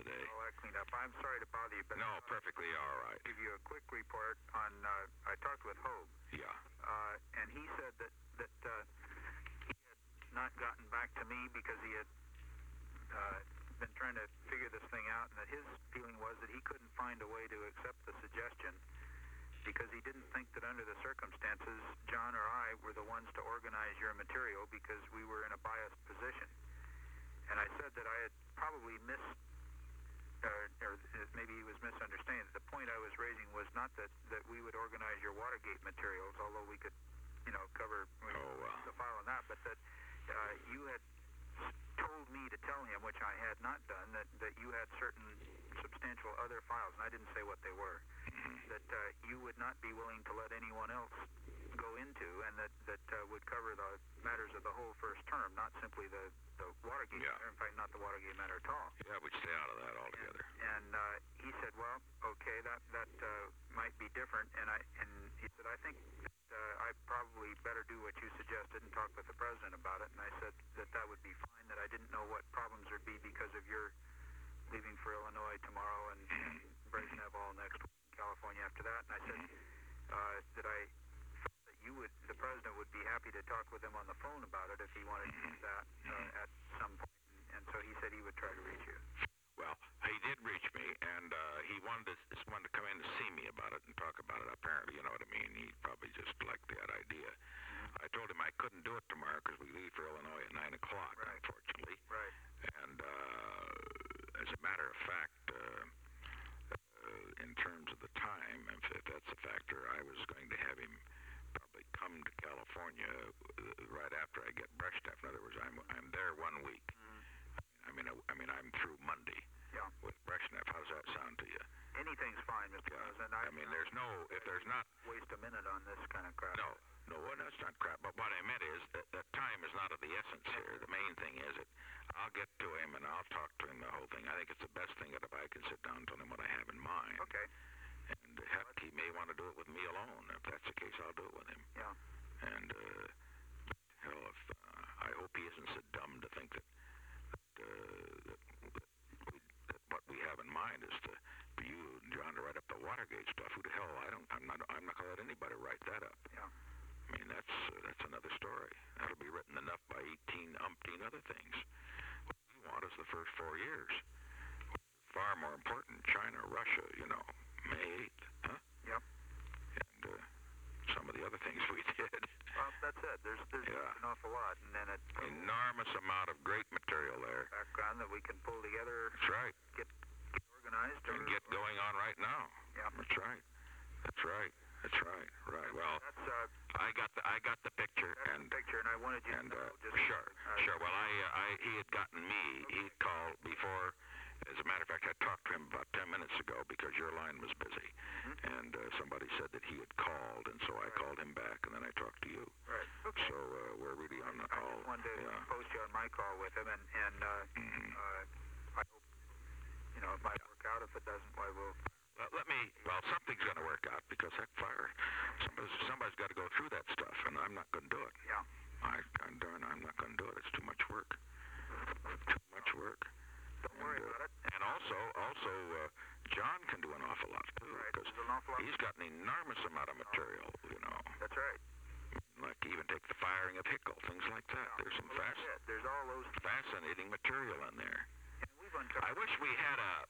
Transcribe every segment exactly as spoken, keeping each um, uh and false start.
today? All that cleaned up. I'm sorry to bother you, but No, perfectly all right. I'll give you a quick report on. Uh, I talked with Hogue. Yeah. Uh, and he said that that uh, he had not gotten back to me because he had uh, been trying to figure this thing out, and that his feeling was that he couldn't find a way to accept the suggestion because he didn't think that under the circumstances, John or I were the ones to organize your material because we were in a biased position. And I said that I had probably missed, uh, or maybe he was misunderstanding. The point I was raising was not that, that we would organize your Watergate materials, although we could, you know, cover Oh, well. the file on that, but that uh, you had told me to tell him, which I had not done, that, that you had certain substantial other files, and I didn't say what they were, that uh, you would not be willing to let anyone else go into, and that, that uh, would cover the matters of the whole first term, not simply the, the Watergate Yeah. matter, in fact, not the Watergate matter at all. Yeah, we'd stay out of that altogether. And uh, he said, well, okay, that, that uh, might be different, and I and he said, I think that, uh, I probably better do what you suggested and talk with the president about it, and I said that that would be fine, that I didn't know what problems there'd be because of your leaving for Illinois tomorrow and, and Brezhnev all next week in California after that, and I said uh, that I felt that you would, the president would be happy to talk with him on the phone about it if he wanted to do that uh, at some point, and, and so he said he would try to reach you. Well, he did reach me, and uh, he wanted to, just wanted to come in to see me about it and talk about it, apparently, you know what I mean? He probably just liked that idea. Mm-hmm. I told him I couldn't do it tomorrow because we leave for Illinois at nine o'clock, Right. unfortunately. Right. And uh, as a matter of fact, uh, uh, in terms of the time, if, if that's a factor, I was going to have him probably come to California uh, right after I get Brezhnev. In other words, I'm, I'm there one week. Mm-hmm. I mean, I, I mean, I'm through Monday Yeah. with Brezhnev. How does that sound to you? Anything's fine, Mister Yeah. President. I mean, there's no, if there's not, waste a minute on this kind of crap. no, no, well, that's not crap. But what I meant is that, that time is not of the essence here. The main thing is that I'll get to him and I'll talk to him the whole thing. I think it's the best thing that if I can sit down and tell him what I have in mind. Okay. And heck, he may want to do it with me alone. If that's the case, I'll do it with him. Yeah. And, uh, hell, if, uh, I hope he isn't so dumb to think that, that, uh, that, that, we, that what we have in mind is to, for you and John to write up the Watergate stuff. Who the hell? I don't. I'm not. I'm not going to let anybody write that up. Yeah. I mean, that's uh, that's another story. That'll be written enough by eighteen umpteen other things. What we want is the first four years. Far more important. China, Russia. You know, May eighth. Huh? Yep. And uh, some of the other things we did. Well, that's it. There's there's Yeah. an awful lot, and then it Enormous amount of great material there. background that we can pull together, That's right. get, get organized, or And get going on right now. Yeah. That's right. That's right. That's right. Right. Well, That's uh, I got the I got the picture, that's and the picture, and I wanted you and to uh, know. Just sure, uh, sure. Well, I uh, I he had gotten me. He called before. As a matter of fact, I talked to him about ten minutes ago because your line was busy, Mhm. and uh, somebody said that he had called, and so I Right. called him back, and then I talked to you. Right. Okay. So uh, we're really on the I call. just wanted to Yeah. post you on my call with him, and and uh, Mhm. uh, I hope you know it might work out. If it doesn't, why we'll. Let, let me. Well, something's going to work out because heck, fire. Somebody's somebody's got to go through that stuff, and I'm not going to do it. Yeah. I, I'm darn, I'm not going to do it. It's too much work. Too much work. Don't worry And, uh, about it. And also, also, uh, John can do an awful lot too, Right. because There's an awful lot. he's got an enormous amount of material. You know, That's right. like even take the firing of Hickel, things like that. Yeah. There's some Well, that's fast, it. There's all those. fascinating material in there. And we've uncovered. I wish we had a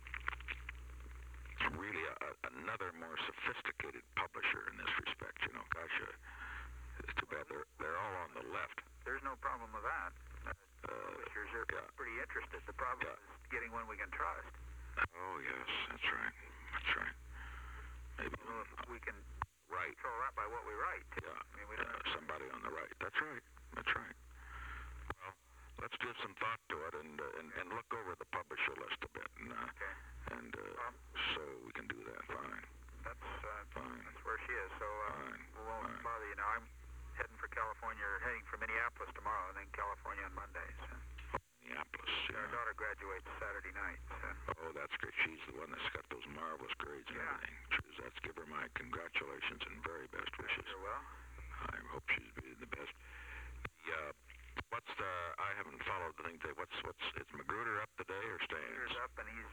really a, a, another more sophisticated publisher in this respect. You know, gosh, uh, it's too bad they're they're all on the left. There's no problem with that. Uh, Uh, publishers are yeah. pretty interested. The problem Yeah. is getting one we can trust. Oh yes, that's right. That's right. Maybe Well, if we can right. control that by what we write. Yeah. I mean, we don't Yeah, have somebody on the right. That's right. That's right. Well, let's give some thought to it and uh, and, and look over the publisher list a bit, and uh, Okay. and uh, Um, so we can do that. Fine. That's uh, Fine. that's where she is. So uh, Fine. we won't Fine. bother you now. I'm heading for California, or heading for Minneapolis tomorrow, and then California on Monday. So. Minneapolis. Our Yeah. daughter graduates Saturday night. So. Oh, that's great. She's the one that's got those marvelous grades and Yeah. everything. Jeez, let's give her my congratulations and very best wishes. You're well. I hope she's being the best. The, uh, what's the? I haven't followed the thing. What's what's? Is Magruder up today or staying? Peter's up, and he's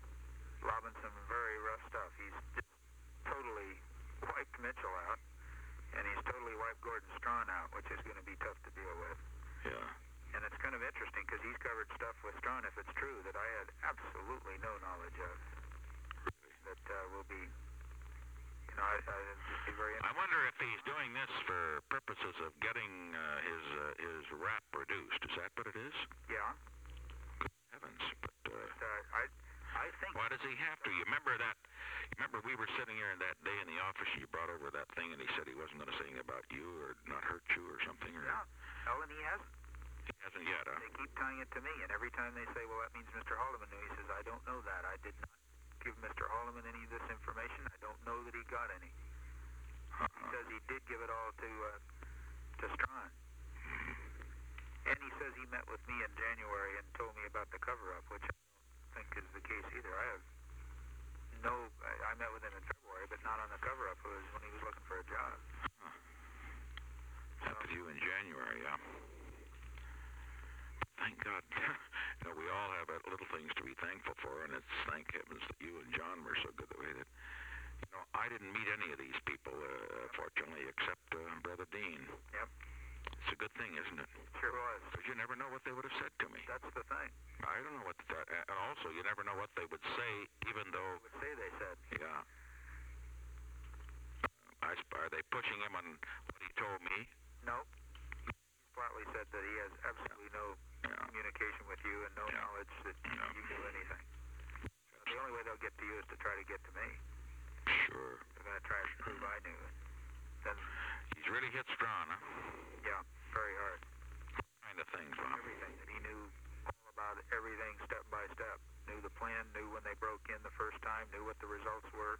Mitchell out, and he's totally wiped Gordon Strawn out, which is going to be tough to deal with. Yeah. And it's kind of interesting because he's covered stuff with Strawn, if it's true, that I had absolutely no knowledge of. Really? That uh, will be, you know, I, I just be very I wonder if he's doing this for purposes of getting uh, his uh, his rap reduced. Is that what it is? Yeah. Good heavens. But, uh, But uh, I, I think... why does he have to? You remember that? You remember we were sitting here that day in the office and you brought over that thing and he said he wasn't going to say anything about you or not hurt you or something? Or... Yeah. Oh, and he hasn't. He hasn't yet, huh? They keep tying it to me, and every time they say, well, that means Mister Haldeman knew, he says, I don't know that. I did not give Mister Haldeman any of this information. I don't know that he got any. Uh-huh. He says he did give it all to uh, to Strawn. And he says he met with me in January and told me about the cover-up, which I don't think is the case either. I have no... I, I met with him in February, but not on the cover-up. It was when he was looking for a job. Huh. Met with you in January, yeah. Thank God. You know, we all have little things to be thankful for, and it's thank heavens that you and John were so good the way that, you know, I didn't meet any of these people, uh, fortunately, except uh, Brother Dean. Yep. It's a good thing, isn't it? Sure was. Because you never know what they would have said to me. That's the thing. I don't know what that, and also you never know what they would say, even though... They would say they said. Yeah. I, are they pushing him on what he told me? No. He flatly said that he has absolutely no Yeah. communication with you and no Yeah. knowledge that Yeah. you knew anything. The only way they'll get to you is to try to get to me. Sure. They're going to try to prove I knew. Then, He's really hit strong, huh? yeah, very hard. Kind of things, Bob. Everything. That he knew all about everything step by step. Knew the plan, knew when they broke in the first time, knew what the results were.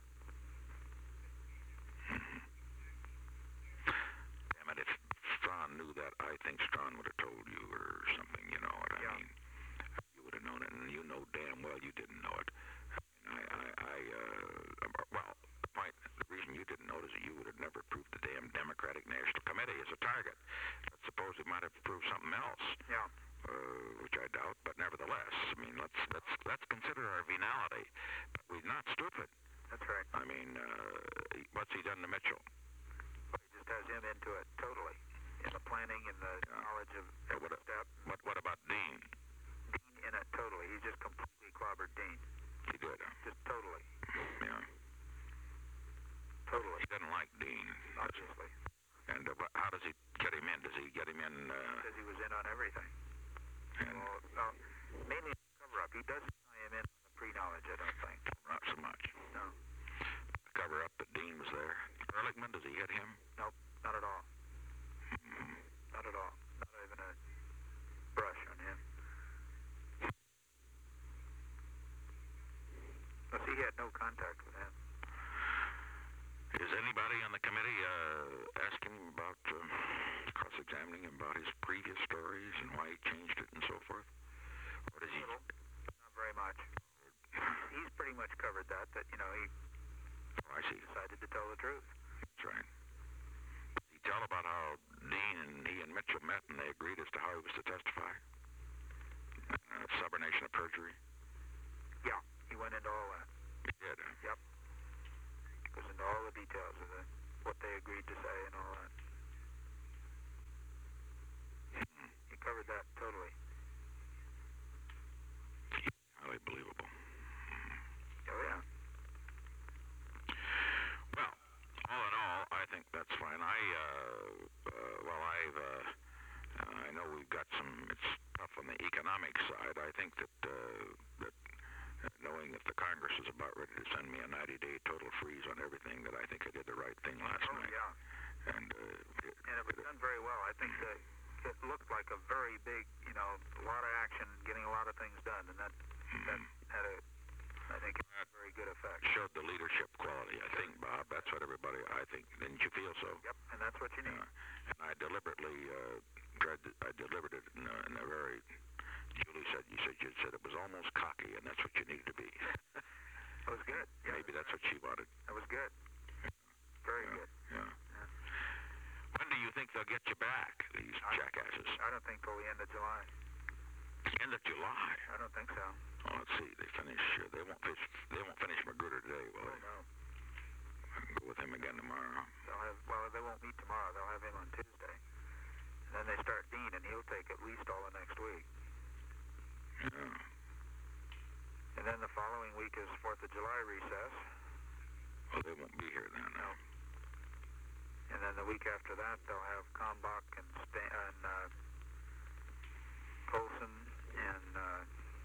Damn it, if Strawn knew that, I think Strawn would have told you or something, you know what I Yeah. mean? You would have known it, and you know damn well you didn't know it. I, I, I uh, well, the point, the reason you didn't know it is that you would have never proved the damn Democratic National Committee as a target. But suppose it might have proved something else. Yeah. Uh, which I doubt, but nevertheless, I mean, let's let's let's consider our venality. But we're not stupid. That's right. I mean, uh, what's he done to Mitchell? Well, he just has him into it totally. In the planning, in the Yeah. knowledge of But every what, step. what what about Dean? Dean in it totally. He just completely clobbered Dean. He did. Huh? Just totally. Yeah. Totally. He doesn't like Dean. Obviously. And uh, wh- how does he get him in? Does he get him in? Uh, Because he was in on everything. and Well, well, mainly cover-up. He doesn't tie him in on the pre-knowledge, I don't think. not so much. No. Cover up that Dean was there. Ehrlichman, does he hit him? Nope. Not at all. Mm-hmm. Not at all. Not even a brush on him. Plus, he had no contact with him. Is anybody on the committee uh, asking him about uh, cross-examining him about his previous stories and why he changed it and so forth? Or does he? Little. Not very much. He's pretty much covered that, that, you know, he Oh, I see. decided to tell the truth. That's right. Did he tell about how Dean and he and Mitchell met and they agreed as to how he was to testify? Uh, subordination of perjury? Yeah, he went into all that. He did. Huh? Yep. Goes into all the details of the, what they agreed to say and all that. Mm-hmm. He covered that totally. Highly believable. Oh, yeah. Well, all in all, I think that's fine. I, uh, uh, well, I've, uh, uh, I know we've got some, it's tough on the economic side. I think that, uh, that uh, knowing that the Congress is about ready to send me a ninety-day total freeze on everything, that I think I did the right thing last Oh, night. yeah. And, uh, it, And it was done very well. I think that it looked like a very big, you know, a lot of action, getting a lot of things done, and that, that had a, I think, a very good effect. showed the leadership quality, I think, Bob. That's what everybody, I think. Didn't you feel so? Yep, and that's what you need. Yeah. And I deliberately uh, tried to, I delivered it in a, in a very, Julie said, you said, you said it was almost cocky, and that's what you needed to be. That was good. Yeah, Maybe that's what she wanted. that was good. Very Yeah, good. yeah. When do you think they'll get you back, these I- jackasses? I don't think till the end of July. End of July. I don't think so. Oh, let's see. They finish. Uh, they won't finish. They won't finish Magruder today, will Oh, they? no. I can go with him again tomorrow. take at least all of next week. Yeah. And then the following week is fourth of July recess. Well, they won't be here then. No. And then the week after that, they'll have Kalmbach and, Stan- and uh, Colson and, uh,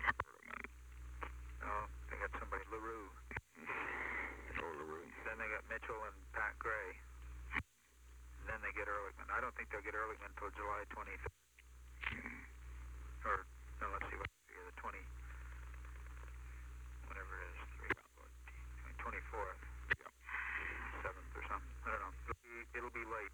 oh, they got somebody, LaRue. Oh, LaRue. Then they got Mitchell and Pat Gray. And then they get Ehrlichman. I don't think they'll get Ehrlichman until July twenty-third. Or, no, let's see, what's the, the twenty, whatever it is, three, twenty-fourth. Yep. seventh or something. I don't know. It'll be, it'll be late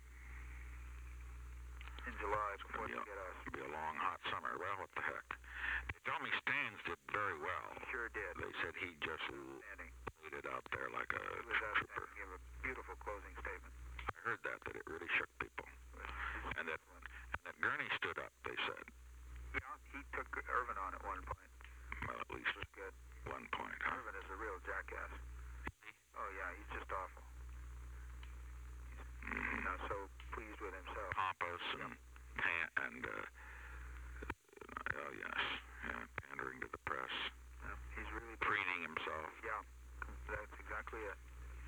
in July before they It'll get us. be a long, hot summer. Well, what the heck. They tell me Stans did very well. Sure did. They said he just Outstanding. laid it out there like a He was trooper. outstanding. He gave a beautiful closing statement. I heard that, that it really shook people. It was, it was And that, excellent. and that Gurney stood up, they said. Yeah, he took Irvin on at one point. Well, at least It was good. one point, huh? Irvin is a real jackass. Oh, yeah, he's just awful. He's Mm-hmm. not so pleased with himself. Pompous and, pan- and uh, oh, yes, yeah, pandering to the press. Yeah, he's really Preening himself. Yeah, that's exactly it.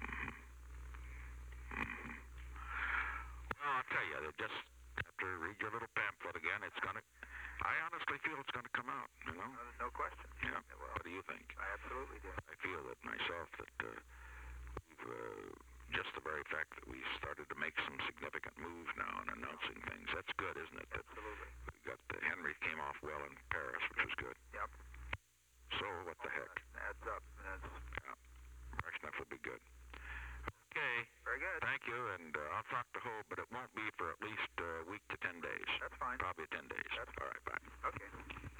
Well, I'll tell you, they just have to read your little pamphlet again. It's going to, I honestly feel it's going to come out, you know? No, no question. Yeah. Well, What do you think? I absolutely do. I feel that myself, that uh, we've, uh, just the very fact that we started to make some significant moves now and announcing things, that's good, isn't it? That Absolutely. we got the Henry came off well in Paris, which was good. Yep. So, what the heck? That adds up. That's Yeah. Brezhnev would be good. Okay. very good. Thank you, and uh, I'll talk to Ho, but it won't be for at least a week to ten days. That's fine. Probably ten days. That's All right, bye. Okay.